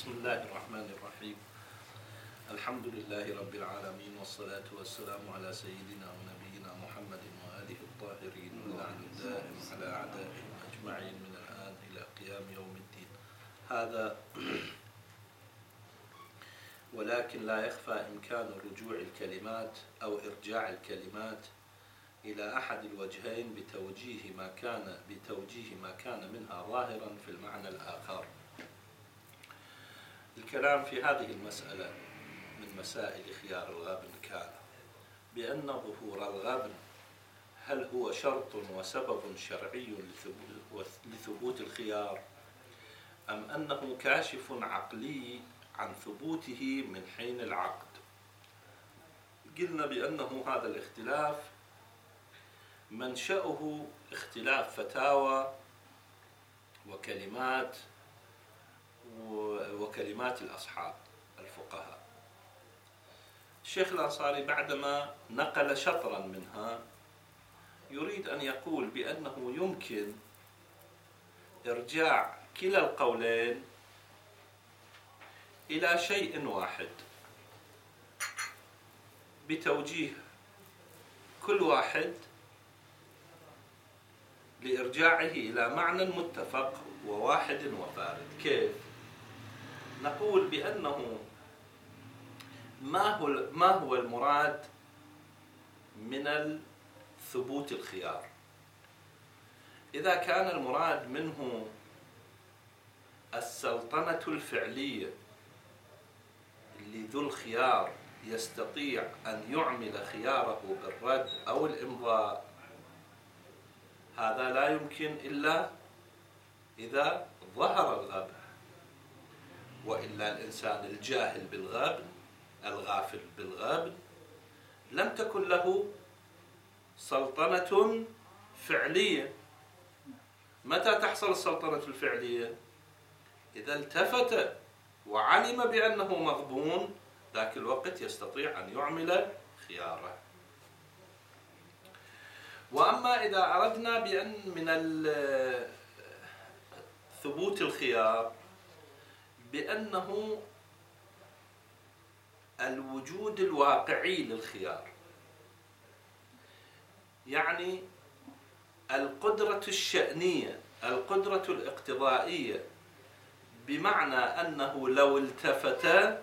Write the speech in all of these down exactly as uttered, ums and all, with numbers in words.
بسم الله الرحمن الرحيم. الحمد لله رب العالمين، والصلاة والسلام على سيدنا ونبينا محمد وآله الطاهرين، واللعن الدائم على أعدائهم أجمعين من الآن إلى قيام يوم الدين. هذا ولكن لا يخفى إمكان رجوع الكلمات أو إرجاع الكلمات إلى أحد الوجهين بتوجيه ما كان بتوجيه ما كان منها ظاهرا في المعنى الآخر. الكلام في هذه المسألة من مسائل خيار الغبن كان بأن ظهور الغبن هل هو شرط وسبب شرعي لثبوت الخيار، أم أنه كاشف عقلي عن ثبوته من حين العقد. قلنا بأنه هذا الاختلاف منشأه اختلاف فتاوى وكلمات وكلمات الأصحاب الفقهاء. الشيخ الأنصاري بعدما نقل شطرا منها يريد أن يقول بأنه يمكن إرجاع كلا القولين إلى شيء واحد بتوجيه كل واحد لإرجاعه إلى معنى متفق وواحد وفارد. كيف؟ نقول بأنه ما هو ما هو المراد من ثبوت الخيار؟ إذا كان المراد منه السلطنة الفعلية اللي ذو الخيار يستطيع أن يعمل خياره بالرد أو الإمضاء، هذا لا يمكن إلا إذا ظهر الغبن، وإلا الإنسان الجاهل بالغبن الغافل بالغبن لم تكن له سلطنة فعلية. متى تحصل السلطنة الفعلية؟ إذا التفت وعلم بأنه مغبون، ذاك الوقت يستطيع أن يعمل خياره. وأما إذا أردنا بأن من ثبوت الخيار بأنه الوجود الواقعي للخيار، يعني القدرة الشأنية القدرة الاقتضائية، بمعنى أنه لو التفت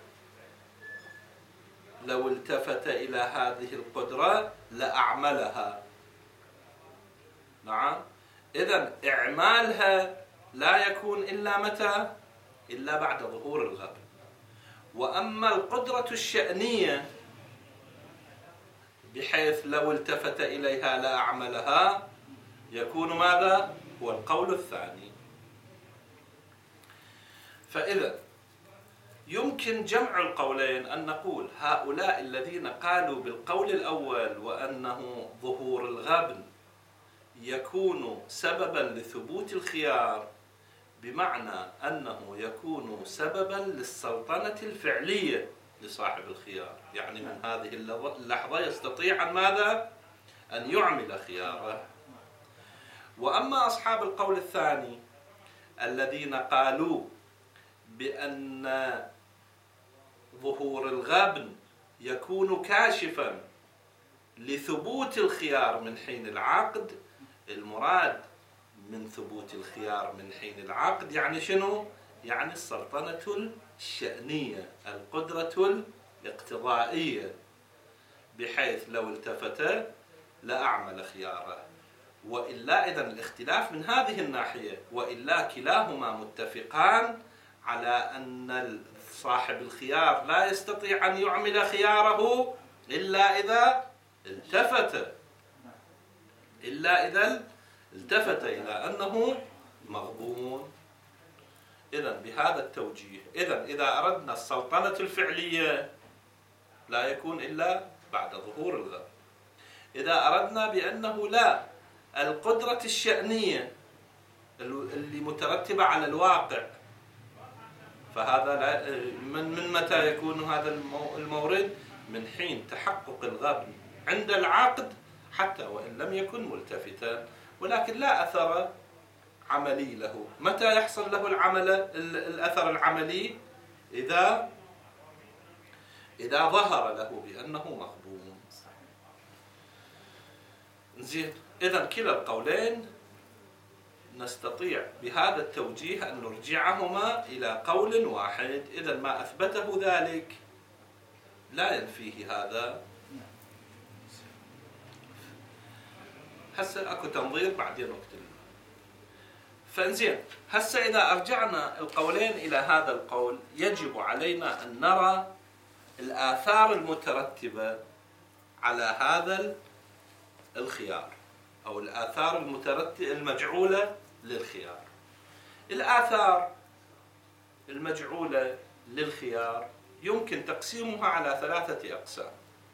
لو التفت إلى هذه القدرة لأعملها. نعم، إذن إعمالها لا يكون إلا متى؟ إلا بعد ظهور الغبن. وأما القدرة الشأنية بحيث لو التفت إليها لأعملها، يكون ماذا؟ هو القول الثاني. فإذا يمكن جمع القولين، أن نقول هؤلاء الذين قالوا بالقول الأول وأنه ظهور الغبن يكون سببا لثبوت الخيار، بمعنى أنه يكون سببا للسلطنة الفعلية لصاحب الخيار، يعني من هذه اللحظة يستطيع أن ماذا؟ أن يعمل خياره. وأما أصحاب القول الثاني الذين قالوا بأن ظهور الغبن يكون كاشفا لثبوت الخيار من حين العقد، المراد من ثبوت الخيار من حين العقد يعني شنو؟ يعني السلطنة الشأنية القدرة الاقتضائية، بحيث لو التفت لأعمل خياره. وإلا إذن الاختلاف من هذه الناحية، وإلا كلاهما متفقان على أن صاحب الخيار لا يستطيع أن يعمل خياره إلا إذا التفت إلا إذا التفت إلى أنه مغبون. إذن بهذا التوجيه، إذن إذا أردنا السلطنة الفعلية لا يكون إلا بعد ظهور الغبن. إذا أردنا بأنه لا، القدرة الشأنية اللي مترتبة على الواقع، فهذا لا من من متى يكون هذا المورد؟ من حين تحقق الغبن عند العقد، حتى وإن لم يكن ملتفتا، ولكن لا أثر عملي له. متى يحصل له العمل الأثر العملي؟ إذا إذا ظهر له بأنه مغبون. زين، إذا كلا القولين نستطيع بهذا التوجيه أن نرجعهما إلى قول واحد. إذا ما أثبته ذلك لا ينفيه هذا. هسه أكو تنظير بعدين وقت. فانزين، هسه إذا أرجعنا القولين إلى هذا القول يجب علينا أن نرى الآثار المترتبة على هذا الخيار، أو الآثار المترتبة المجعولة للخيار. الآثار المجعولة للخيار يمكن تقسيمها على ثلاثة أقسام.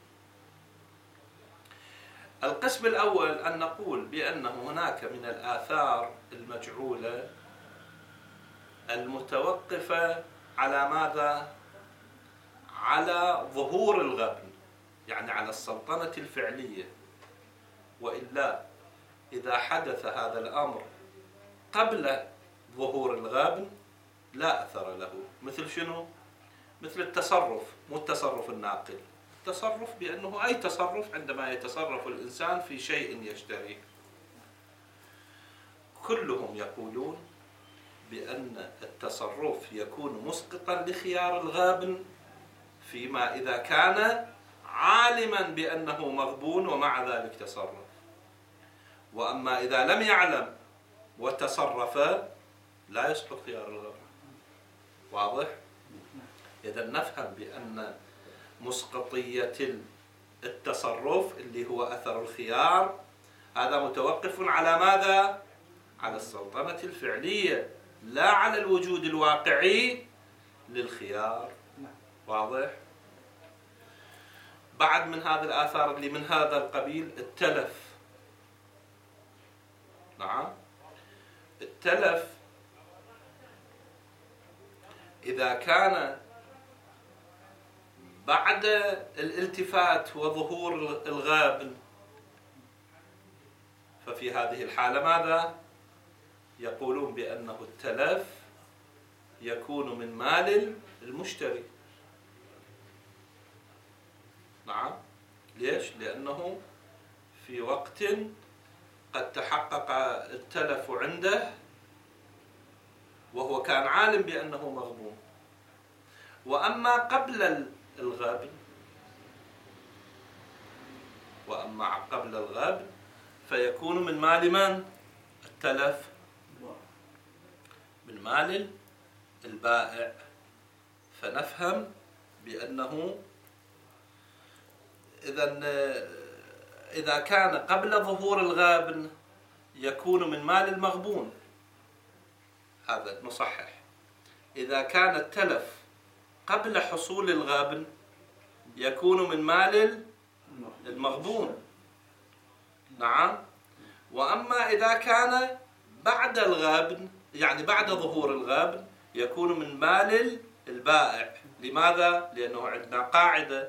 القسم الأول أن نقول بأن هناك من الآثار المجعولة المتوقفة على ماذا؟ على ظهور الغبن، يعني على السلطنة الفعلية. وإلا إذا حدث هذا الأمر قبل ظهور الغبن لا أثر له. مثل شنو؟ مثل التصرف، مو التصرف الناقل، التصرف بأنه أي تصرف عندما يتصرف الإنسان في شيء يشتريه. كلهم يقولون بأن التصرف يكون مسقطا لخيار الغابن فيما إذا كان عالما بأنه مغبون ومع ذلك تصرف. وأما إذا لم يعلم وتصرف لا يسقط خيار الغابن. واضح؟ إذا نفهم بأن مسقطية التصرف اللي هو أثر الخيار هذا متوقف على ماذا؟ على السلطنة الفعلية، لا على الوجود الواقعي للخيار. واضح؟ بعد من هذه الآثار اللي من هذا القبيل التلف. نعم، التلف إذا كان بعد الالتفات وظهور الغابن ففي هذه الحالة ماذا؟ يقولون بأنه التلف يكون من مال المشتري. نعم، ليش؟ لأنه في وقت قد تحقق التلف عنده وهو كان عالم بأنه مغبون. وأما قبل الغبن وأما قبل الغبن فيكون من مال من؟ التلف من مال البائع. فنفهم بأنه إذا إذا كان قبل ظهور الغابن يكون من مال المغبون. هذا نصحح. إذا كان التلف قبل حصول الغابن يكون من مال المغبون. نعم. وأما إذا كان بعد الغابن يعني بعد ظهور الغابن يكون من مال البائع. لماذا؟ لأنه عندنا قاعدة: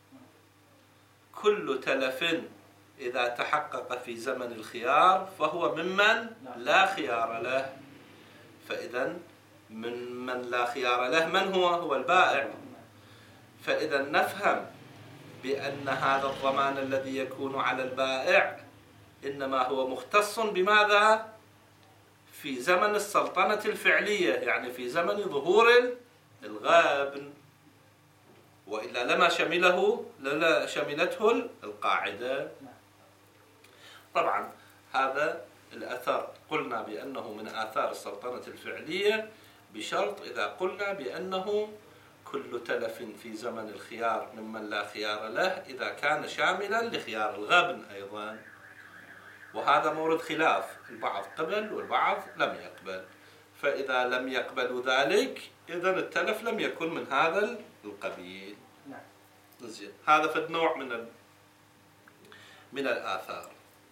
كل تلف إذا تحقق في زمن الخيار فهو ممن لا خيار له. فإذا من من لا خيار له من هو؟ هو البائع. فإذا نفهم بأن هذا الضمان الذي يكون على البائع إنما هو مختص بماذا؟ في زمن السلطنة الفعلية، يعني في زمن ظهور الغابن، وإلا لما شمله لما شملته القاعدة. طبعا هذا الأثر قلنا بأنه من آثار السلطنة الفعلية بشرط إذا قلنا بأنه كل تلف في زمن الخيار ممن لا خيار له إذا كان شاملا لخيار الغبن أيضا. وهذا مورد خلاف، البعض قبل والبعض لم يقبل. فإذا لم يقبلوا ذلك إذن التلف لم يكن من هذا القبيل. زين، هذا فد نوع من من الآثار.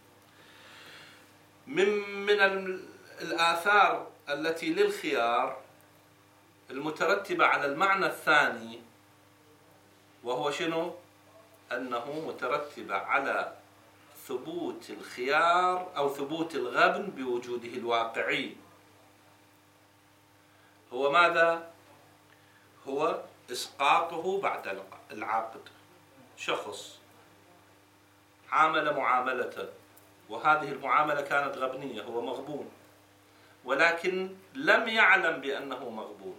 من من الآثار التي للخيار المترتبة على المعنى الثاني، وهو شنو؟ أنه مترتبة على ثبوت الخيار أو ثبوت الغبن بوجوده الواقعي. هو ماذا؟ هو هو إسقاطه بعد العقد. شخص عامل معاملة، وهذه المعاملة كانت غبنية، هو مغبون، ولكن لم يعلم بأنه مغبون،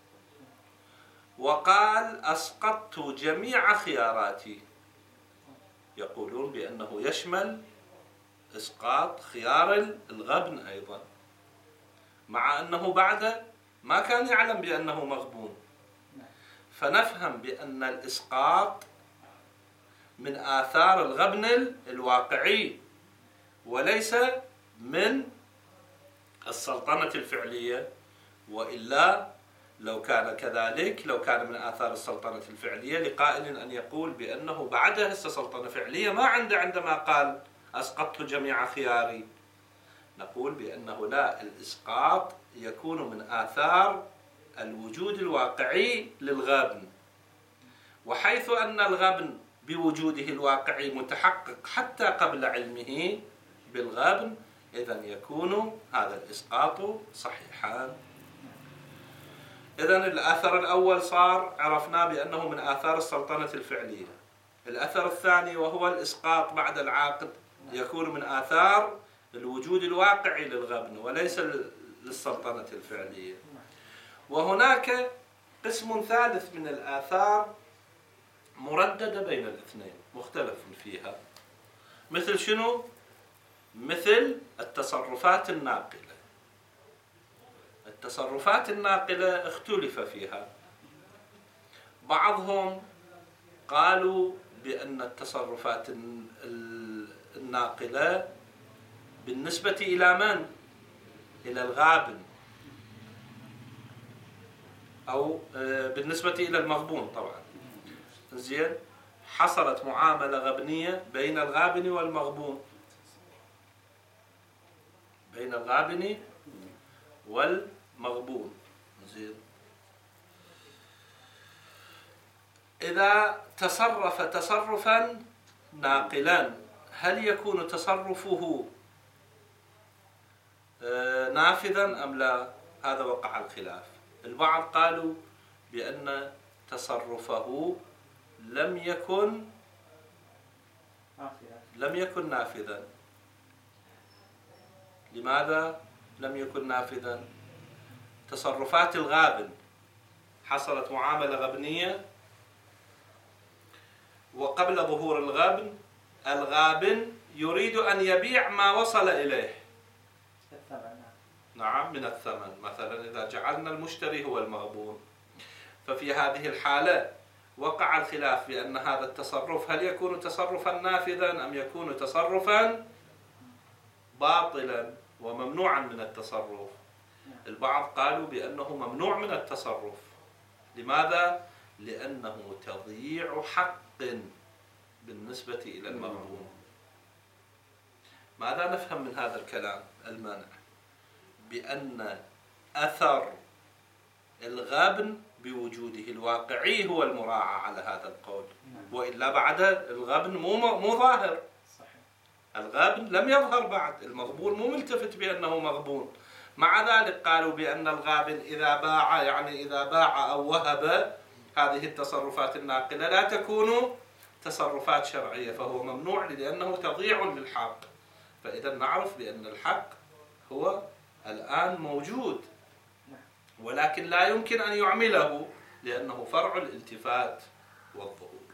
وقال أسقطت جميع خياراتي. يقولون بأنه يشمل إسقاط خيار الغبن أيضا، مع أنه بعد ما كان يعلم بأنه مغبون. فنفهم بأن الإسقاط من آثار الغبن الواقعي وليس من السلطنة الفعلية، وإلا لو كان كذلك، لو كان من آثار السلطنة الفعلية لقائل أن يقول بأنه بعدها سلطنة فعلية ما عنده عندما قال أسقطت جميع خياري. نقول بأنه لا، الإسقاط يكون من آثار الوجود الواقعي للغبن، وحيث أن الغبن بوجوده الواقعي متحقق حتى قبل علمه بالغبن، إذن يكون هذا الإسقاط صحيحا. إذن الأثر الأول صار عرفنا بأنه من آثار السلطنة الفعلية. الأثر الثاني وهو الإسقاط بعد العقد يكون من آثار الوجود الواقعي للغبن وليس للسلطنة الفعلية. وهناك قسم ثالث من الآثار مرددة بين الاثنين مختلف فيها، مثل شنو؟ مثل التصرفات الناقلة. التصرفات الناقلة اختلف فيها. بعضهم قالوا بأن التصرفات الناقلة بالنسبة إلى من؟ إلى الغابن، أو بالنسبة إلى المغبون طبعا. زين، حصلت معاملة غبنية بين الغابن والمغبون، بين الغابن والمغبون. زين، إذا تصرف تصرفا ناقلا هل يكون تصرفه نافذا أم لا؟ هذا وقع الخلاف. البعض قالوا بأن تصرفه لم يكن لم يكن نافذا. لماذا لم يكن نافذا؟ تصرفات الغابن، حصلت معاملة غبنية، وقبل ظهور الغبن الغابن يريد أن يبيع ما وصل إليه. نعم، من الثمن مثلا، إذا جعلنا المشتري هو المغبون. ففي هذه الحالة وقع الخلاف بأن هذا التصرف هل يكون تصرفا نافذا أم يكون تصرفا باطلا وممنوعا من التصرف. البعض قالوا بأنه ممنوع من التصرف. لماذا؟ لأنه تضييع حق بالنسبة إلى المغبون. ماذا نفهم من هذا الكلام المانع؟ بأن أثر الغبن بوجوده الواقعي هو المراعى على هذا القول، وإلا بعد الغبن مو مو ظاهر. الغبن لم يظهر بعد، المغبون مو ملتفت بأنه مغبون. مع ذلك قالوا بأن الغابن إذا باع، يعني إذا باع أو وهب، هذه التصرفات الناقلة لا تكون تصرفات شرعية، فهو ممنوع لأنه تضييع للحق. فإذا نعرف بأن الحق هو الآن موجود، ولكن لا يمكن أن يعمله لأنه فرع الالتفات والظهور.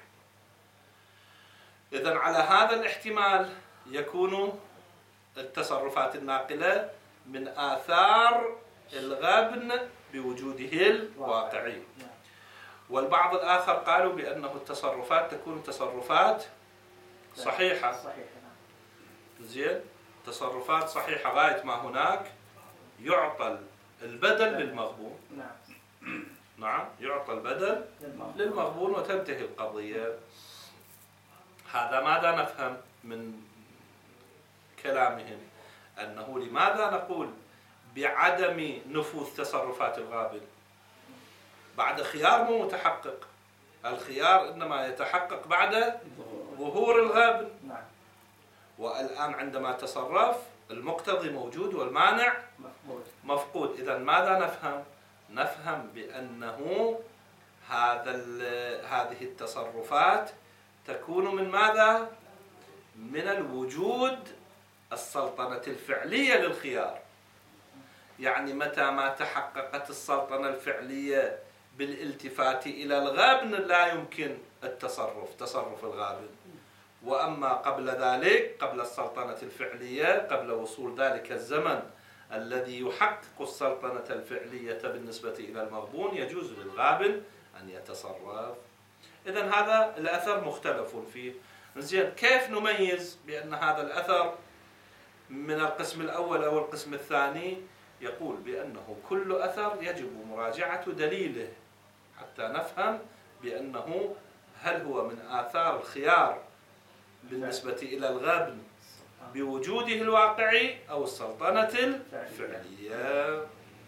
إذن على هذا الاحتمال يكون التصرفات الناقلة من آثار الغبن بوجوده الواقعي. والبعض الآخر قالوا بأنه التصرفات تكون تصرفات صحيحة. زين، تصرفات صحيحة غاية ما هناك يعطى البدل للمغبون. نعم، يعطى البدل للمغبون وتنتهي القضية. هذا ماذا نفهم من كلامهم؟ أنه لماذا نقول بعدم نفوذ تصرفات الغابن بعد خيار مو متحقق؟ الخيار إنما يتحقق بعد ظهور الغابن، والآن عندما تصرف المقتضي موجود والمانع مفقود. إذن ماذا نفهم؟ نفهم بأنه هذا هذه التصرفات تكون من ماذا؟ من الوجود السلطنة الفعلية للخيار. يعني متى ما تحققت السلطنة الفعلية بالالتفات إلى الغبن لا يمكن التصرف، تصرف الغابن. وأما قبل ذلك، قبل السلطنة الفعلية، قبل وصول ذلك الزمن الذي يحقق السلطنة الفعلية بالنسبة إلى المغبون، يجوز للغابن أن يتصرف. إذن هذا الأثر مختلف فيه. زين، كيف نميز بأن هذا الأثر من القسم الأول أو القسم الثاني؟ يقول بأنه كل أثر يجب مراجعة دليله حتى نفهم بأنه هل هو من آثار الخيار بالنسبة إلى الغبن بوجوده الواقعي أو السلطنة الفعلية.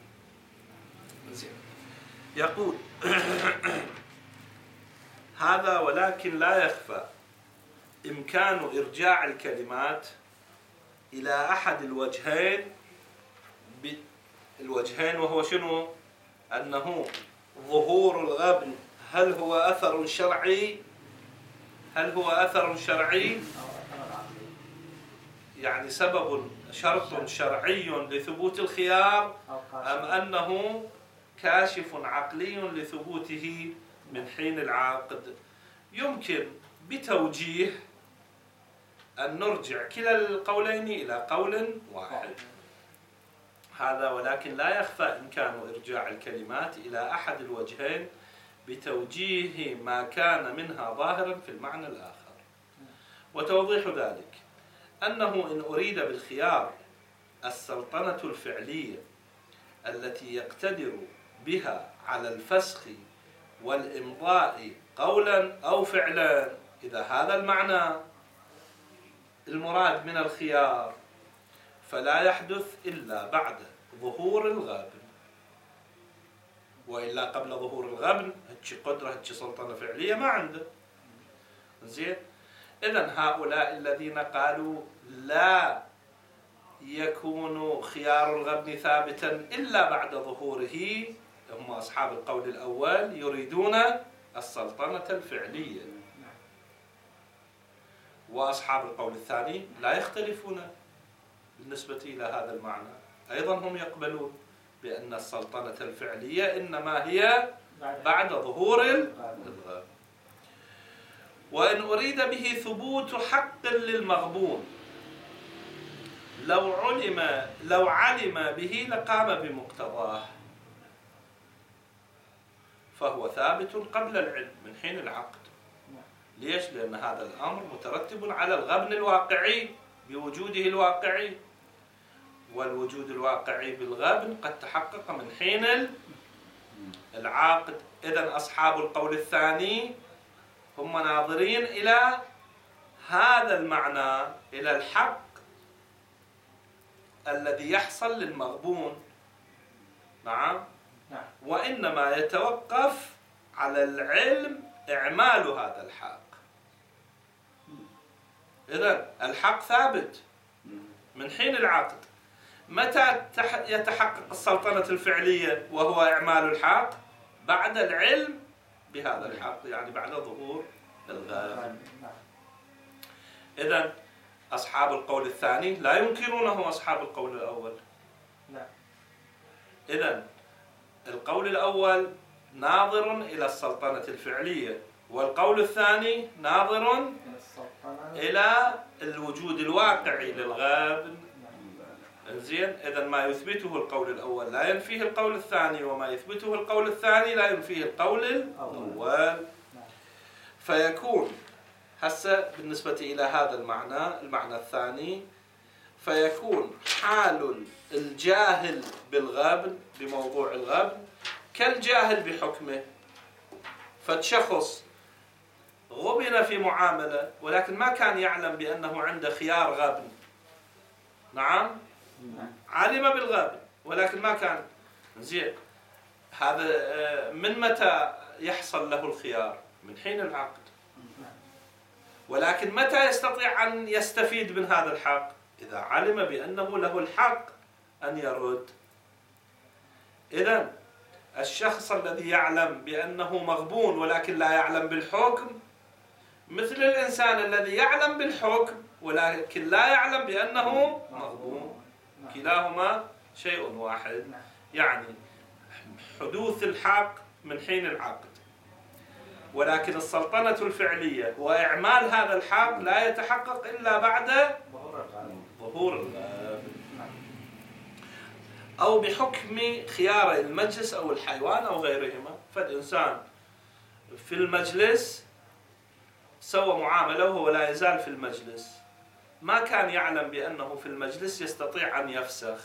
يقول هذا ولكن لا يخفى إمكان إرجاع الكلمات إلى أحد الوجهين، الوجهين وهو شنو؟ أنه ظهور الغبن هل هو أثر شرعي؟ هل هو أثر شرعي؟ يعني سبب شرط شرعي لثبوت الخيار، أم أنه كاشف عقلي لثبوته من حين العقد؟ يمكن بتوجيه أن نرجع كلا القولين إلى قول واحد. هذا ولكن لا يخفى إمكان إرجاع الكلمات إلى أحد الوجهين بتوجيه ما كان منها ظاهرا في المعنى الآخر. وتوضيح ذلك أنه إن أريد بالخيار السلطنة الفعلية التي يقتدر بها على الفسخ والإمضاء قولا أو فعلا، إذا هذا المعنى المراد من الخيار، فلا يحدث إلا بعد ظهور الغابن، وإلا قبل ظهور الغبن هتش قدرة هتش سلطنة فعلية ما عنده. زين، إذن هؤلاء الذين قالوا لا يكون خيار الغبن ثابتا إلا بعد ظهوره هم أصحاب القول الأول، يريدون السلطنة الفعلية. وأصحاب القول الثاني لا يختلفون بالنسبة إلى هذا المعنى، أيضا هم يقبلون بأن السلطنة الفعلية إنما هي بعد ظهور الغبن. وإن أريد به ثبوت حق للمغبون لو علم لو علم به لقام بمقتضاه، فهو ثابت قبل العلم من حين العقد. ليش؟ لأن هذا الأمر مترتب على الغبن الواقعي بوجوده الواقعي، والوجود الواقعي بالغبن قد تحقق من حين العقد. إذن أصحاب القول الثاني هم ناظرين إلى هذا المعنى، إلى الحق الذي يحصل للمغبون. نعم، وإنما يتوقف على العلم إعمال هذا الحق. إذن الحق ثابت من حين العقد. متى يتحقق السلطنة الفعلية وهو إعمال الحق؟ بعد العلم بهذا الحق، يعني بعد ظهور الغابن. إذن أصحاب القول الثاني لا ينكرونه أصحاب القول الأول. إذن القول الأول ناظر إلى السلطنة الفعلية، والقول الثاني ناظر إلى الوجود الواقعي للغابن. زين، إذن ما يثبته القول الأول لا ينفيه القول الثاني، وما يثبته القول الثاني لا ينفيه القول الأول. فيكون هسه بالنسبة إلى هذا المعنى، المعنى الثاني، فيكون حال الجاهل بالغبن بموضوع الغبن كالجاهل بحكمه. فالشخص غبن في معاملة ولكن ما كان يعلم بأنه عنده خيار غبن. نعم، علم بالغبن ولكن ما كان. زين، هذا من متى يحصل له الخيار؟ من حين العقد. ولكن متى يستطيع أن يستفيد من هذا الحق؟ إذا علم بأنه له الحق أن يرد. إذن الشخص الذي يعلم بأنه مغبون ولكن لا يعلم بالحكم مثل الإنسان الذي يعلم بالحكم ولكن لا يعلم بأنه مغبون، كلاهما شيء واحد. يعني حدوث الحق من حين العقد، ولكن السلطنة الفعلية وإعمال هذا الحق لا يتحقق إلا بعد ظهور الغاب، أو بحكم خيار المجلس أو الحيوان أو غيرهما. فالإنسان في المجلس سوى معاملة وهو لا يزال في المجلس، ما كان يعلم بأنه في المجلس يستطيع أن يفسخ،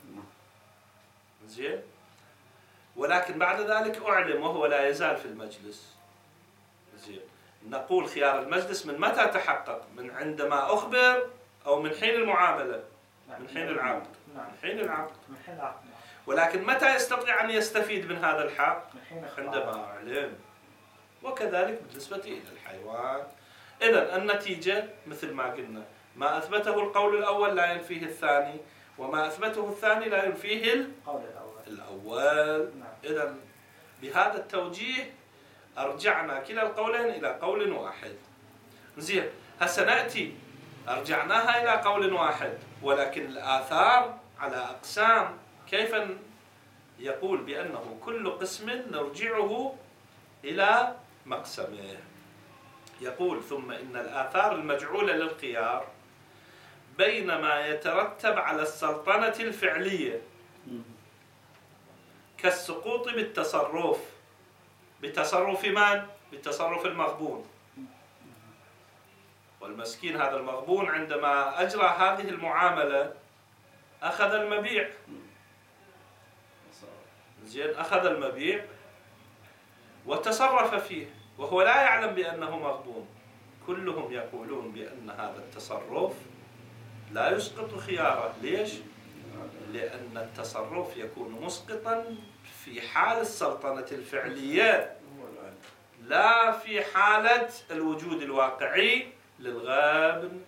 زين، ولكن بعد ذلك أعلم وهو لا يزال في المجلس، زين. نقول خيار المجلس من متى تحقق؟ من عندما أخبر أو من حين المعاملة؟ من حين العقد. من حين العقد. ولكن متى يستطيع أن يستفيد من هذا الحق؟ عندما أعلم. وكذلك بالنسبة إلى الحيوان. إذن النتيجة مثل ما قلنا، ما أثبته القول الأول لا ينفيه الثاني، وما أثبته الثاني لا ينفيه القول الأول. إذن بهذا التوجيه أرجعنا كلا القولين إلى قول واحد. زين، هسه نأتي أرجعناها إلى قول واحد، ولكن الآثار على أقسام. كيف يقول بأنه كل قسم نرجعه إلى مقسمه؟ يقول: ثم إن الآثار المجعولة للخيار بينما يترتب على السلطنة الفعلية كالسقوط بالتصرف. بتصرف من؟ بالتصرف المغبون. والمسكين هذا المغبون عندما أجرى هذه المعاملة أخذ المبيع، زين، أخذ المبيع وتصرف فيه وهو لا يعلم بأنه مغبون. كلهم يقولون بأن هذا التصرف لا يسقط خياره. ليش؟ لأن التصرف يكون مسقطا في حال السلطنة الفعلية، لا في حالة الوجود الواقعي للغابن.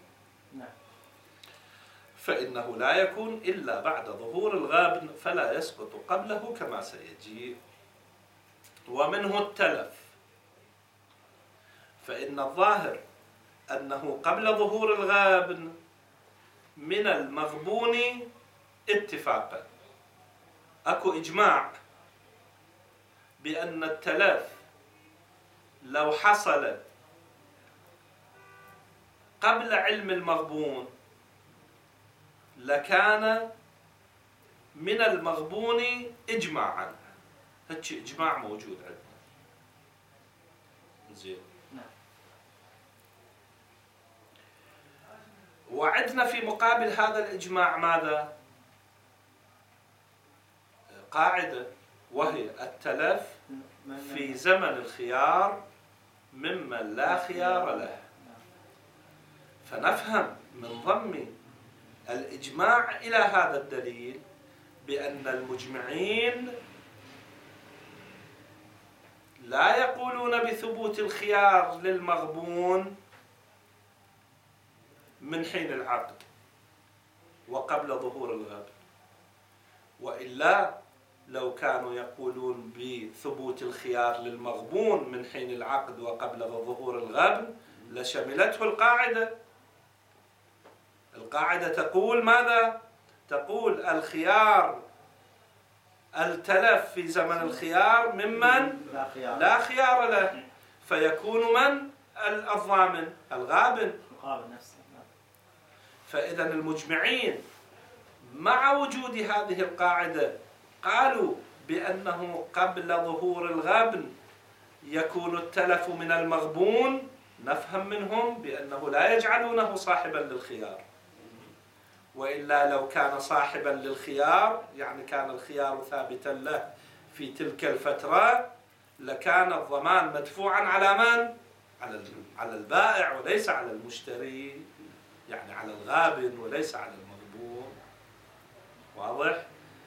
فإنه لا يكون إلا بعد ظهور الغابن فلا يسقط قبله كما سيجي. ومنه التلف، فإن الظاهر أنه قبل ظهور الغابن من المغبون اتفاقا. أكو إجماع بأن التلف لو حصل قبل علم المغبون لكان من المغبون إجماعا. هيك إجماع موجود عندنا، زين. وعندنا في مقابل هذا الإجماع ماذا؟ قاعدة، وهي التلف في زمن الخيار ممن لا خيار له. فنفهم من ضمن الإجماع إلى هذا الدليل بأن المجمعين لا يقولون بثبوت الخيار للمغبون من حين العقد وقبل ظهور الغابن، وإلا لو كانوا يقولون بثبوت الخيار للمغبون من حين العقد وقبل ظهور الغابن لشملته القاعدة. القاعدة تقول ماذا؟ تقول الخيار التلف في زمن الخيار ممن لا خيار له، فيكون من الضامن؟ الغابن. فإذا المجمعين مع وجود هذه القاعدة قالوا بأنه قبل ظهور الغابن يكون التلف من المغبون. نفهم منهم بأنه لا يجعلونه صاحبا للخيار، وإلا لو كان صاحبا للخيار يعني كان الخيار ثابتا له في تلك الفترة لكان الضمان مدفوعا على من؟ على البائع وليس على المشتري، يعني على الغابن وليس على المغبون. واضح؟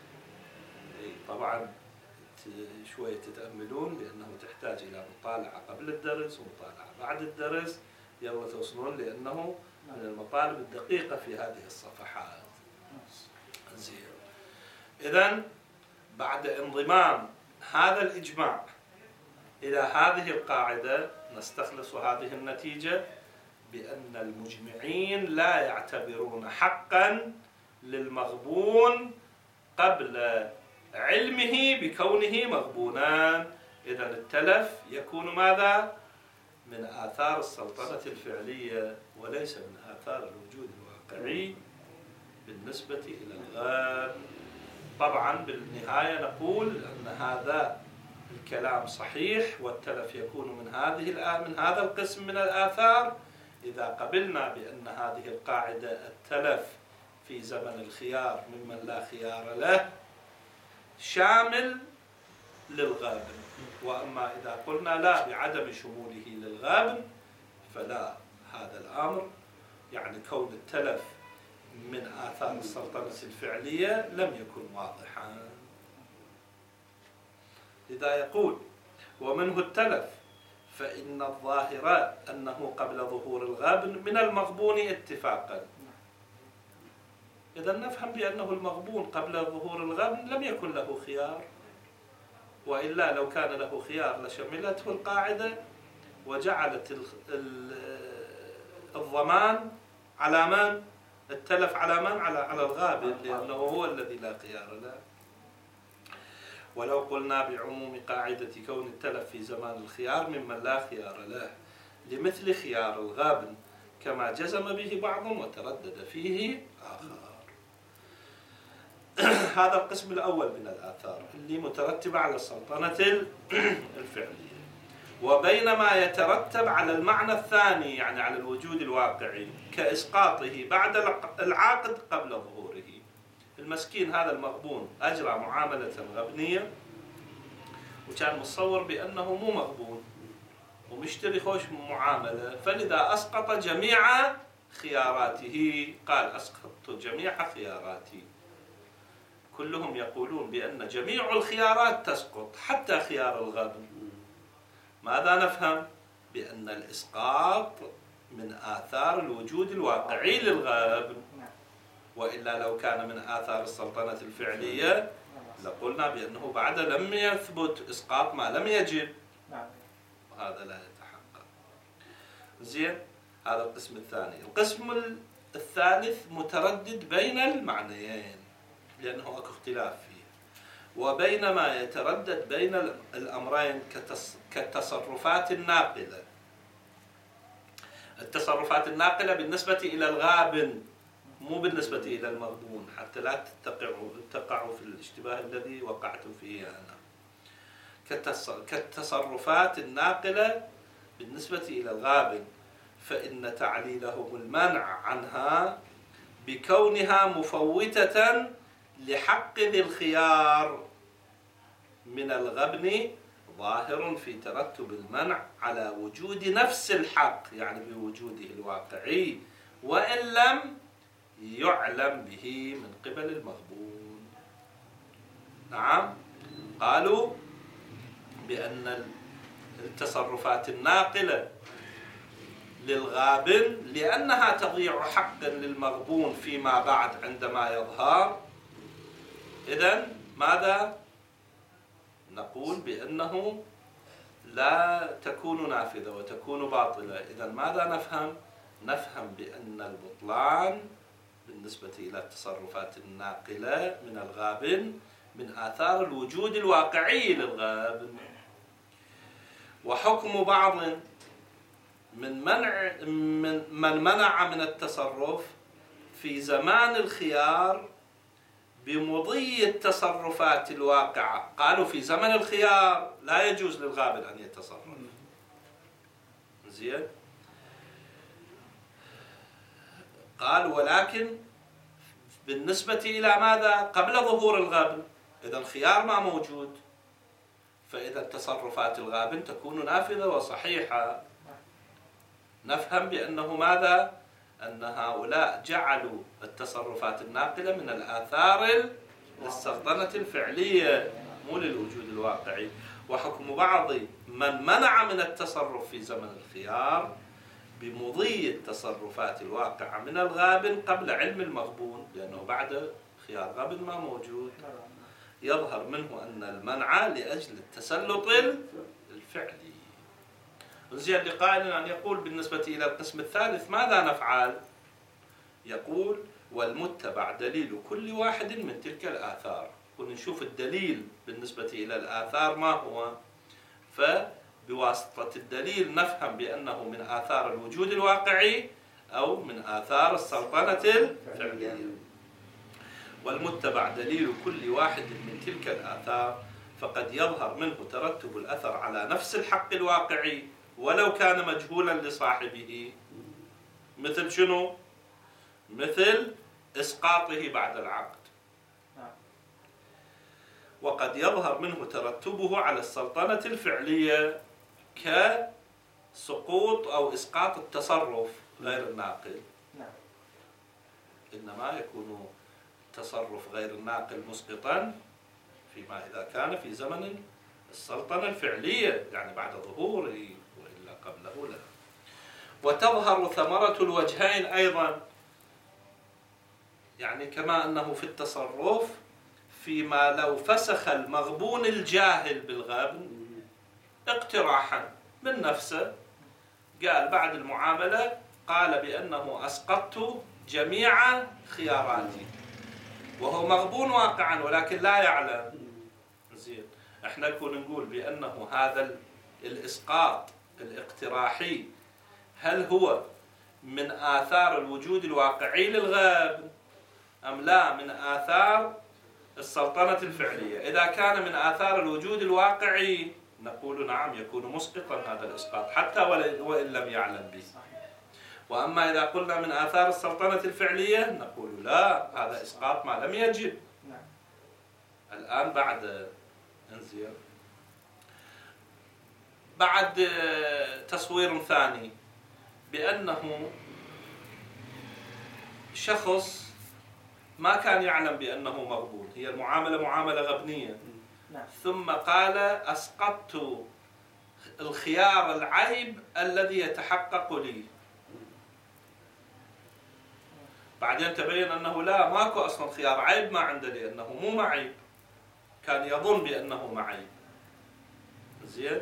طبعا شوية تتأملون لأنه تحتاج إلى مطالعة قبل الدرس ومطالعة بعد الدرس، يلا توصلون، لأنه من المطالب الدقيقة في هذه الصفحات. زين. إذن بعد انضمام هذا الإجماع إلى هذه القاعدة نستخلص هذه النتيجة بأن المجمعين لا يعتبرون حقا للمغبون قبل علمه بكونه مغبونا. إذن التلف يكون ماذا؟ من آثار السلطنة الفعلية وليس من آثار الوجود الواقعي بالنسبة إلى الغاب. طبعا بالنهاية نقول أن هذا الكلام صحيح، والتلف يكون من هذه من هذا القسم من الآثار إذا قبلنا بأن هذه القاعدة التلف في زمن الخيار ممن لا خيار له شامل للغابن. وأما إذا قلنا لا بعدم شموله للغابن فلا، هذا الأمر يعني كون التلف من آثار السلطنة الفعلية لم يكن واضحا. لذا يقول ومنه التلف فإن الظاهر أنه قبل ظهور الغابن من المغبون اتفاقا. إذا نفهم بأنه المغبون قبل ظهور الغابن لم يكن له خيار، وإلا لو كان له خيار لشملته القاعدة وجعلت الضمان على من؟ التلف على من؟ على على الغابن، لأنه هو الذي لا خيار له. ولو قلنا بعموم قاعدة كون التلف في زمان الخيار ممن لا خيار له لمثل خيار الغابن كما جزم به بعضهم وتردد فيه آخر. هذا القسم الأول من الآثار اللي مترتبة على السلطنة الفعلية. وبينما يترتب على المعنى الثاني يعني على الوجود الواقعي كإسقاطه بعد العقد قبل ظهوره. المسكين هذا المغبون أجرى معاملة غبنية وكان متصور بأنه مو مغبون ومشتري خوش معاملة، فلذا أسقط جميع خياراته. قال أسقطت جميع خياراتي. كلهم يقولون بأن جميع الخيارات تسقط حتى خيار الغبن. ماذا نفهم؟ بأن الإسقاط من آثار الوجود الواقعي للغبن، وإلا لو كان من آثار السلطنة الفعلية لقلنا بأنه بعد لم يثبت إسقاط ما لم يجب، وهذا لا يتحقق. زين، هذا القسم الثاني. القسم الثالث متردد بين المعنيين لأنه أكو اختلاف فيه. وبينما يتردد بين الأمرين كالتصرفات الناقلة. التصرفات الناقلة بالنسبة إلى الغابن مو بالنسبة إلى المغبون، حتى لا تقعوا تقعوا في الاشتباه الذي وقعت فيه أنا. كالتصرفات الناقلة بالنسبة إلى الغابن فإن تعليلهم المنع عنها بكونها مفوتة لحق ذي الخيار من الغبن ظاهر في ترتب المنع على وجود نفس الحق يعني بوجوده الواقعي وإن لم يعلم به من قبل المغبون. نعم، قالوا بأن التصرفات الناقلة للغابن لأنها تضيع حقا للمغبون فيما بعد عندما يظهر. إذن ماذا نقول؟ بأنه لا تكون نافذة وتكون باطلة. إذن ماذا نفهم؟ نفهم بأن البطلان بالنسبة إلى التصرفات الناقلة من الغابن من آثار الوجود الواقعي للغابن. وحكم بعض من منع من من منع من التصرف في زمان الخيار بمضي التصرفات الواقعة. قالوا في زمن الخيار لا يجوز للغابن أن يتصرف. زين، قال ولكن بالنسبة إلى ماذا؟ قبل ظهور الغابن، إذا الخيار ما موجود، فإذا تصرفات الغابن تكون نافذة وصحيحة. نفهم بأنه ماذا؟ أن هؤلاء جعلوا التصرفات الناقلة من الآثار للسلطنة الفعلية مو للوجود الواقعي. وحكم بعض من منع من التصرف في زمن الخيار بمضي التصرفات الواقعة من الغابن قبل علم المغبون، لأنه بعد خيار غابن ما موجود. يظهر منه أن المنع لأجل التسلط الفعلي. زين، لقائل أن يقول بالنسبة إلى القسم الثالث ماذا نفعل؟ يقول والمتبع دليل كل واحد من تلك الآثار. ونشوف الدليل بالنسبة إلى الآثار ما هو، فبواسطة الدليل نفهم بأنه من آثار الوجود الواقعي أو من آثار السلطنة الفعلية. والمتبع دليل كل واحد من تلك الآثار، فقد يظهر منه ترتب الأثر على نفس الحق الواقعي ولو كان مجهولا لصاحبه. مثل شنو؟ مثل إسقاطه بعد العقد. وقد يظهر منه ترتبه على السلطنة الفعلية كسقوط أو إسقاط التصرف غير الناقل. إنما يكون تصرف غير الناقل مسقطا فيما إذا كان في زمن السلطنة الفعلية، يعني بعد ظهوره، وإلا قبله لا. وتظهر ثمرة الوجهين أيضا، يعني كما أنه في التصرف فيما لو فسخ المغبون الجاهل بالغبن اقتراحا من نفسه، قال بعد المعاملة قال بأنه أسقطت جميع خياراتي وهو مغبون واقعا ولكن لا يعلم. زين، احنا نكون نقول بأنه هذا الإسقاط الاقتراحي هل هو من آثار الوجود الواقعي للغبن أم لا من آثار السلطنة الفعلية؟ إذا كان من آثار الوجود الواقعي نقول نعم يكون مسقطا هذا الإسقاط حتى وإن لم يعلم به. وأما إذا قلنا من آثار السلطنة الفعلية نقول لا، هذا إسقاط ما لم يجب. الآن بعد انزين بعد تصوير ثاني بأنه شخص ما كان يعلم بأنه مغبون، هي المعاملة معاملة غبنية، ثم قال أسقطت الخيار العيب الذي يتحقق لي. بعدين تبين أنه لا، ماكو أصلا خيار عيب ما عنده لأنه مو معيب، كان يظن بأنه معيب. زين،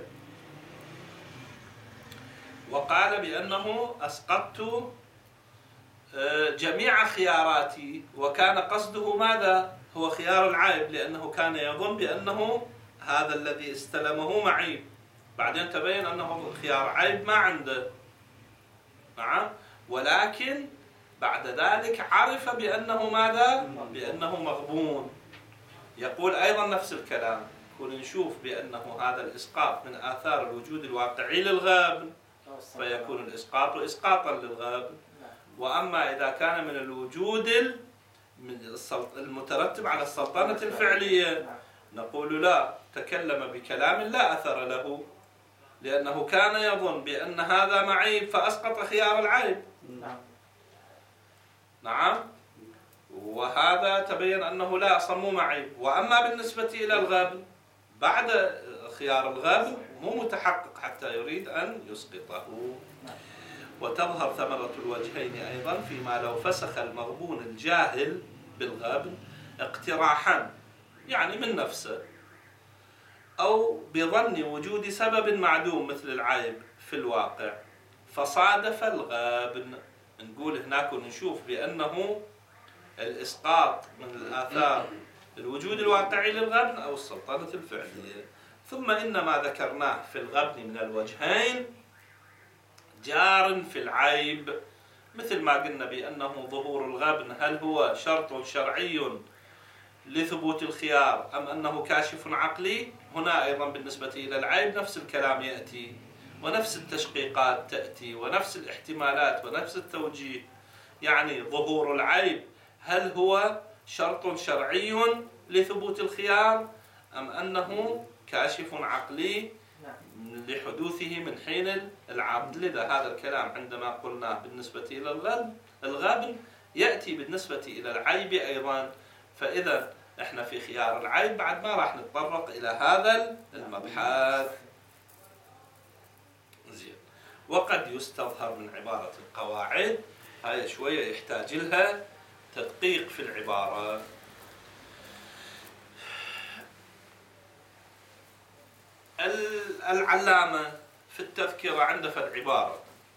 وقال بأنه أسقطت جميع خياراتي وكان قصده ماذا؟ هو خيار العيب، لأنه كان يظن بأنه هذا الذي استلمه معيب. بعدين تبين أنه خيار عيب ما عنده. نعم، ولكن بعد ذلك عرف بأنه ماذا؟ بأنه مغبون. يقول أيضا نفس الكلام، يقول نشوف بأنه هذا الإسقاط من آثار الوجود الواقعي للغبن فيكون الإسقاط إسقاطا للغبن. وأما إذا كان من الوجود المترتب على السلطنة الفعلية نقول لا، تكلم بكلام لا أثر له لأنه كان يظن بأن هذا معيب فأسقط خيار العيب. نعم، وهذا تبين أنه لا، صمو معيب. وأما بالنسبة إلى الغبن بعد خيار الغبن مو متحقق حتى يريد أن يسقطه. وتظهر ثمرة الوجهين أيضا فيما لو فسخ المغبون الجاهل بالغبن اقتراحا، يعني من نفسه، أو بظن وجود سبب معدوم مثل العيب في الواقع فصادف الغبن. نقول هناك ونشوف بأنه الإسقاط من الآثار الوجود الواقعي للغبن أو السلطنة الفعلية. ثم إن ما ذكرناه في الغبن من الوجهين جار في العيب، مثل ما قلنا بأنه ظهور الغبن هل هو شرط شرعي لثبوت الخيار أم أنه كاشف عقلي. هنا أيضا بالنسبة إلى العيب نفس الكلام يأتي، ونفس التشقيقات تأتي، ونفس الاحتمالات، ونفس التوجيه. يعني ظهور العيب هل هو شرط شرعي لثبوت الخيار أم أنه كاشف عقلي لحدوثه من حين العقد. لذا هذا الكلام عندما قلناه بالنسبة إلى الغبن الغبن يأتي بالنسبة إلى العيب أيضا. فإذا احنا في خيار العيب بعد ما راح نتطرق إلى هذا المبحث. زين، وقد يستظهر من عبارة القواعد، هاي شوية يحتاج لها تدقيق في العبارة. العلامة في التذكرة عنده فد عبارة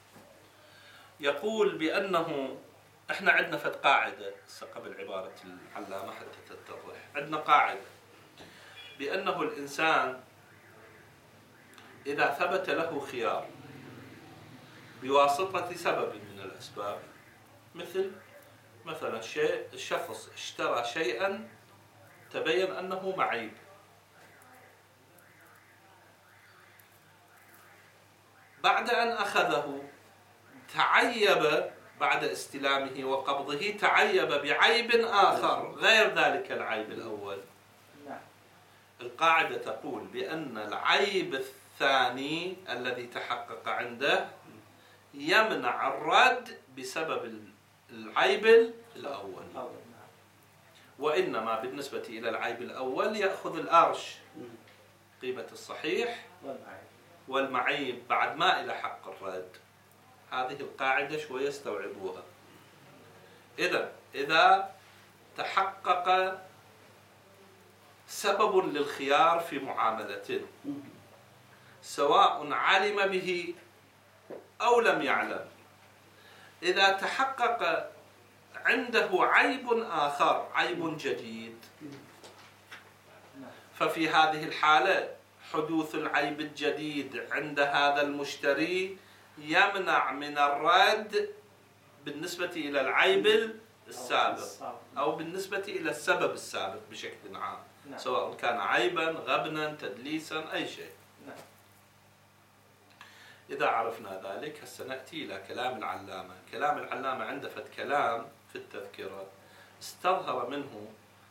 يقول بأنه احنا عندنا فد قاعدة قبل عبارة العلامة حتى تتضح. عندنا قاعدة بأنه الإنسان إذا ثبت له خيار بواسطة سبب من الأسباب، مثل مثلا شيء الشخص اشترى شيئا تبين أنه معيب، بعد أن أخذه تعيب بعد استلامه وقبضه تعيب بعيب آخر غير ذلك العيب الأول. القاعدة تقول بأن العيب الثاني الذي تحقق عنده يمنع الرد بسبب العيب الأول، وإنما بالنسبة إلى العيب الأول يأخذ الأرش قيمة الصحيح والمعيب بعد ما إلى حق الرد. هذه القاعدة شوية استوعبوها. إذا إذا تحقق سبب للخيار في معاملة سواء علم به أو لم يعلم، إذا تحقق عنده عيب آخر عيب جديد، ففي هذه الحالة حدوث العيب الجديد عند هذا المشتري يمنع من الرد بالنسبة إلى العيب السابق أو بالنسبة إلى السبب السابق بشكل عام، سواء كان عيبا غبنا تدليسا أي شيء. إذا عرفنا ذلك هسه نأتي إلى كلام العلامة. كلام العلامة عنده فد كلام في التذكرة استظهر منه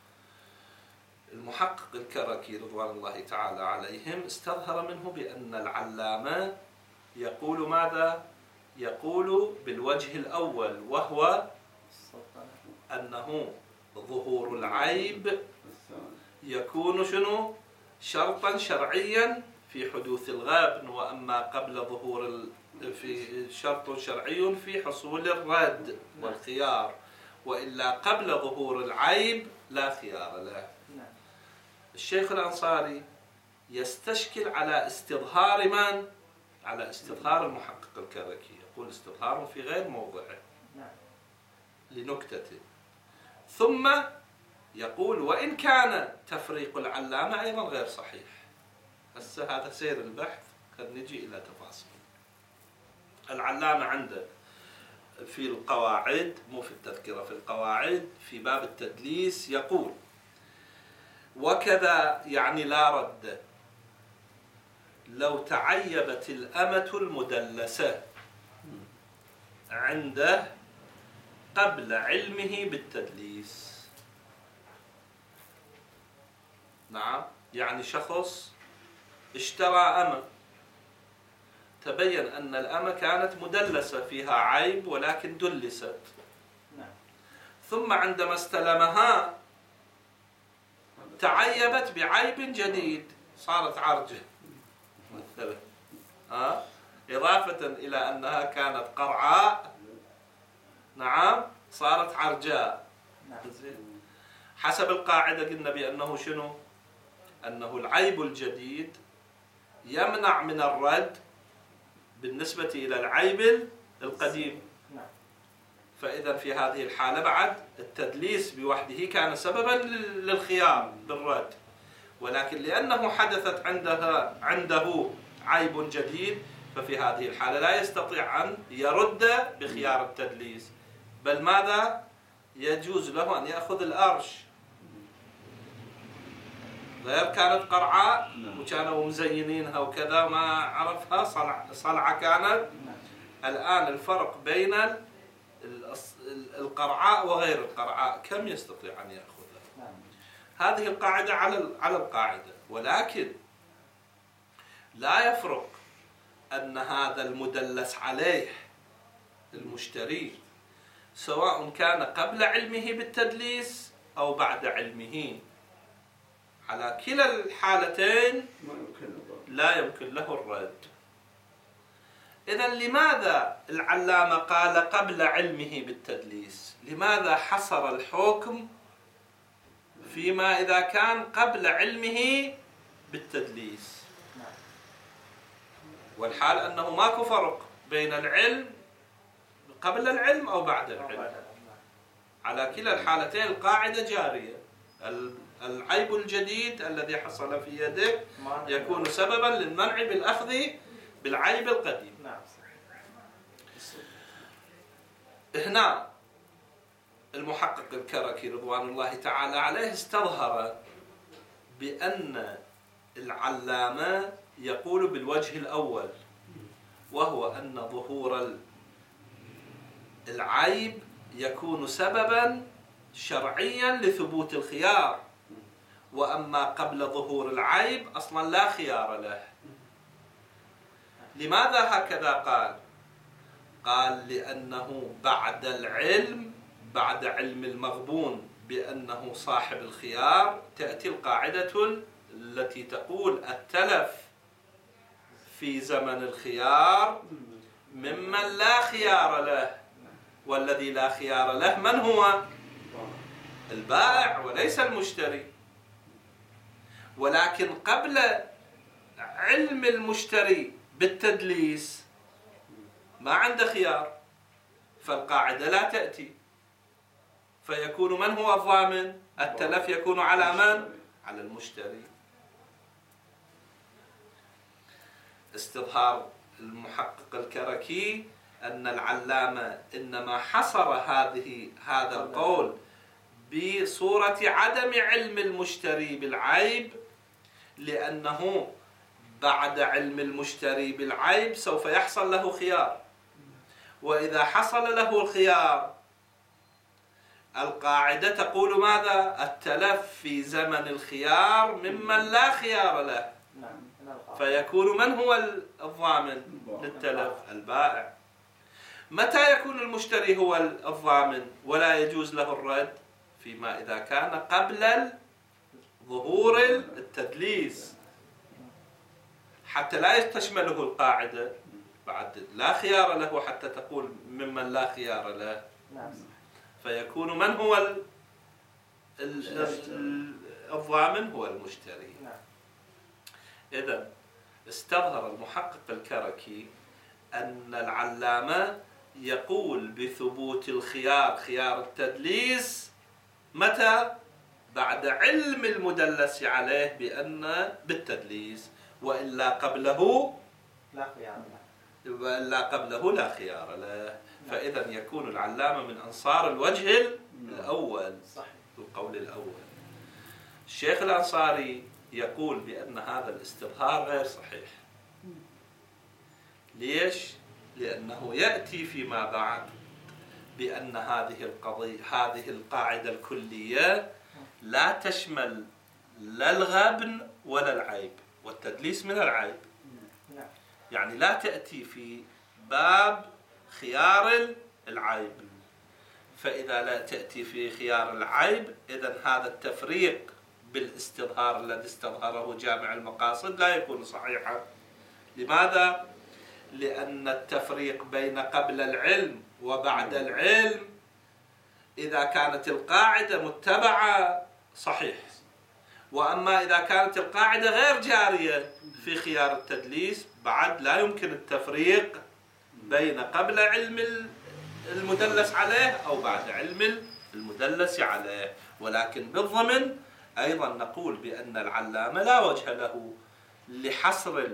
المحقق الكركي رضوان الله تعالى عليهم، استظهر منه بأن العلامة يقول ماذا؟ يقول بالوجه الأول، وهو أنه ظهور العيب يكون شنو؟ شرطا شرعيا في حدوث الغبن، وأما قبل ظهور ال... في شرط شرعي في حصول الرد والخيار، وإلا قبل ظهور العيب لا خيار له. الشيخ الأنصاري يستشكل على استظهار من؟ على استظهار المحقق الكركي، يقول استظهار في غير موضعه لنكتة، ثم يقول وإن كان تفريق العلامة أيضا غير صحيح. هسه هذا سير البحث، قد نجي إلى تفاصيل. العلامة عنده في القواعد، مو في التذكرة، في القواعد في باب التدليس يقول وكذا يعني لا رد لو تعيبت الأمة المدلسة عنده قبل علمه بالتدليس. نعم، يعني شخص اشترى أمة تبين أن الأمة كانت مدلسة فيها عيب ولكن دلست، ثم عندما استلمها تعيبت بعيب جديد صارت عرجة مثلا، آه؟ إضافة إلى أنها كانت قرعاء، نعم، صارت عرجاء. حسب القاعدة قلنا بأنه شنو؟ أنه العيب الجديد يمنع من الرد بالنسبة إلى العيب القديم. فإذا في هذه الحالة بعد التدليس بوحده كان سببا للخيار بالرد، ولكن لأنه حدثت عندها عنده عيب جديد ففي هذه الحالة لا يستطيع أن يرد بخيار التدليس، بل ماذا؟ يجوز له أن يأخذ الأرش. غير كانت قرعاء وكانوا مزينينها وكذا ما عرفها، صلع صلعة كانت. الآن الفرق بين القرعاء وغير القرعاء كم يستطيع أن يأخذها؟ هذه القاعدة على على القاعدة، ولكن لا يفرق أن هذا المدلس عليه المشتري سواء كان قبل علمه بالتدليس أو بعد علمه، على كلا الحالتين لا يمكن له الرد. إذن لماذا العلامة قال قبل علمه بالتدليس؟ لماذا حصر الحكم فيما إذا كان قبل علمه بالتدليس؟ والحال أنه ماكو فرق بين العلم قبل العلم أو بعد العلم. على كلا الحالتين القاعدة جارية. العيب الجديد الذي حصل في يدك يكون سببا للمنع بالأخذ بالعيب القديم. هنا المحقق الكركي رضوان الله تعالى عليه استظهر بأن العلامة يقول بالوجه الأول، وهو أن ظهور العيب يكون سببا شرعيا لثبوت الخيار، وأما قبل ظهور العيب أصلا لا خيار له. لماذا هكذا قال؟ قال لأنه بعد العلم، بعد علم المغبون بأنه صاحب الخيار، تأتي القاعدة التي تقول التلف في زمن الخيار ممن لا خيار له، والذي لا خيار له من هو؟ البائع وليس المشتري. ولكن قبل علم المشتري بالتدليس ما عنده خيار، فالقاعدة لا تأتي، فيكون من هو الضامن؟ التلف يكون على من؟ على المشتري. استظهار المحقق الكركي أن العلامة إنما حصر هذه هذا القول بصورة عدم علم المشتري بالعيب، لأنه بعد علم المشتري بالعيب سوف يحصل له خيار، وإذا حصل له الخيار القاعدة تقول ماذا؟ التلف في زمن الخيار ممن لا خيار له، فيكون من هو الضامن للتلف؟ البائع. متى يكون المشتري هو الضامن ولا يجوز له الرد؟ فيما إذا كان قبل ظهور التدليس، حتى لا تشمله القاعدة، بعد لا خيار له حتى تقول ممن لا خيار له، فيكون من هو الضامن؟ هو المشتري. إذن استظهر المحقق الكركي أن العلامة يقول بثبوت الخيار، خيار التدليس، متى؟ بعد علم المدلس عليه بأن بالتدليس، وإلا قبله لا خيار له، وإلا قبله لا خيار له. فإذا يكون العلامة من أنصار الوجه الأول، القول الأول. الشيخ الأنصاري يقول بأن هذا الاستظهار غير صحيح. ليش؟ لأنه يأتي فيما بعد بأن هذه القضية، هذه القاعدة الكلية لا تشمل لا الغبن ولا العيب، والتدليس من العيب. يعني لا تأتي في باب خيار العيب، فإذا لا تأتي في خيار العيب إذن هذا التفريق بالاستظهار الذي استظهره جامع المقاصد لا يكون صحيحا. لماذا؟ لأن التفريق بين قبل العلم وبعد العلم إذا كانت القاعدة متبعة صحيح، وأما إذا كانت القاعدة غير جارية في خيار التدليس بعد لا يمكن التفريق بين قبل علم المدلس عليه أو بعد علم المدلس عليه. ولكن بالضمن أيضا نقول بأن العلامة لا وجه له لحصر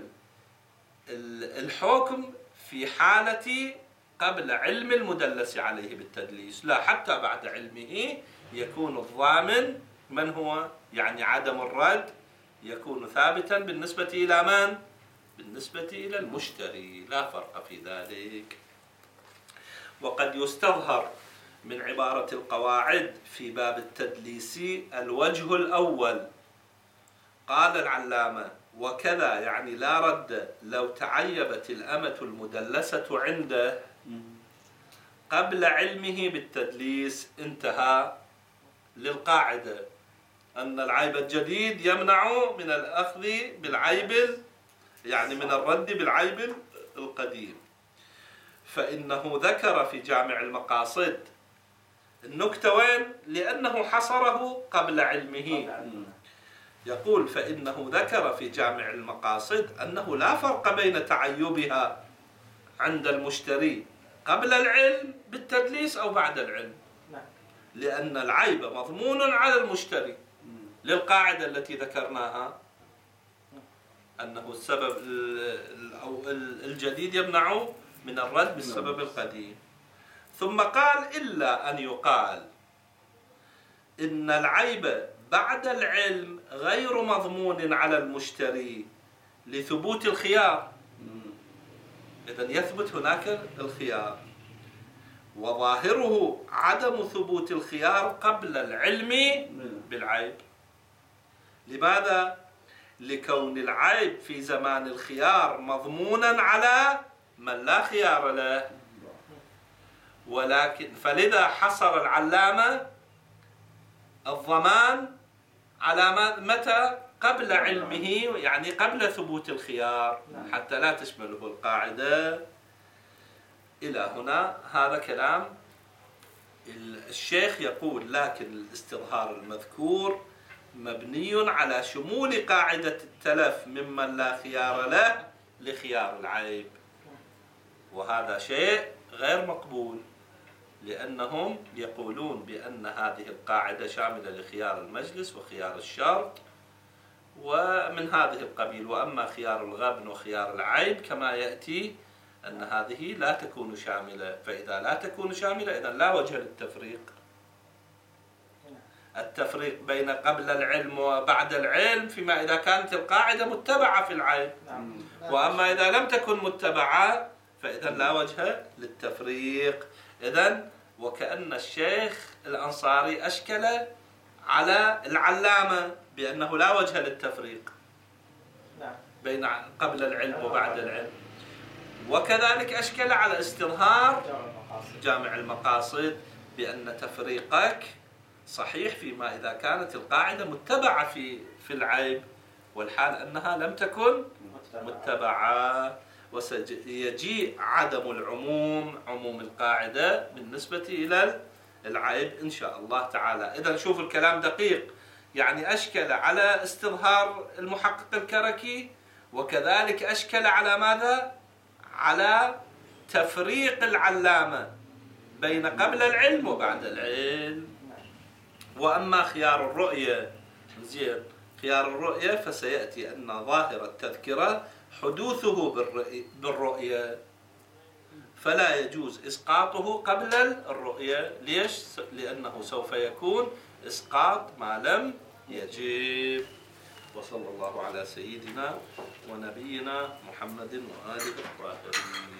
الحكم في حالة قبل علم المدلس عليه بالتدليس، لا، حتى بعد علمه يكون الضامن من هو؟ يعني عدم الرد يكون ثابتا بالنسبة إلى من؟ بالنسبة إلى المشتري، لا فرق في ذلك. وقد يستظهر من عبارة القواعد في باب التدليس الوجه الأول. قال العلامة: وكذا، يعني لا رد لو تعيبت الأمة المدلسة عنده قبل علمه بالتدليس، انتهى للقاعدة أن العيب الجديد يمنع من الأخذ بالعيب، يعني من الرد بالعيب القديم. فإنه ذكر في جامع المقاصد النكتة وين؟ لأنه حصره قبل علمه. يقول فإنه ذكر في جامع المقاصد أنه لا فرق بين تعيبها عند المشتري قبل العلم بالتدليس أو بعد العلم، لأن العيب مضمون على المشتري للقاعدة التي ذكرناها أنه السبب أو الجديد يمنع من الرد بالسبب القديم. ثم قال إلا أن يقال إن العيب بعد العلم غير مضمون على المشتري لثبوت الخيار، إذن يثبت هناك الخيار، وظاهره عدم ثبوت الخيار قبل العلم بالعيب. لماذا؟ لكون العيب في زمان الخيار مضمونا على من لا خيار له، ولكن فلذا حصر العلامة الضمان على متى؟ قبل علمه، يعني قبل ثبوت الخيار، حتى لا تشمله القاعدة. إلى هنا هذا كلام الشيخ. يقول لكن الاستظهار المذكور مبني على شمول قاعدة التلف ممن لا خيار له لخيار العيب، وهذا شيء غير مقبول، لأنهم يقولون بأن هذه القاعدة شاملة لخيار المجلس وخيار الشرط ومن هذه القبيل. وأما خيار الغبن وخيار العيب كما يأتي أن هذه لا تكون شاملة، فإذا لا تكون شاملة إذن لا وجه للتفريق. التفريق بين قبل العلم وبعد العلم فيما إذا كانت القاعدة متبعة في العيب، وأما إذا لم تكن متبعة فإذن لا وجه للتفريق. إذن وكأن الشيخ الأنصاري أشكل على العلامة بأنه لا وجه للتفريق بين قبل العلم وبعد العلم، وكذلك أشكل على استظهار جامع المقاصد بأن تفريقك صحيح فيما إذا كانت القاعدة متبعة في في العيب، والحال أنها لم تكن متبعة، وسيجيء عدم العموم عموم القاعدة بالنسبة إلى العيب إن شاء الله تعالى. إذا شوف الكلام دقيق، يعني أشكل على استظهار المحقق الكركي، وكذلك أشكل على ماذا؟ على تفريق العلامة بين قبل العلم وبعد العلم. وأما خيار الرؤية، زين، خيار الرؤية فسيأتي أن ظاهر التذكرة حدوثه بالرؤية، فلا يجوز إسقاطه قبل الرؤية. ليش؟ لأنه سوف يكون إسقاط ما لم يجب. وصلى الله على سيدنا ونبينا محمد وآله الطاهرين.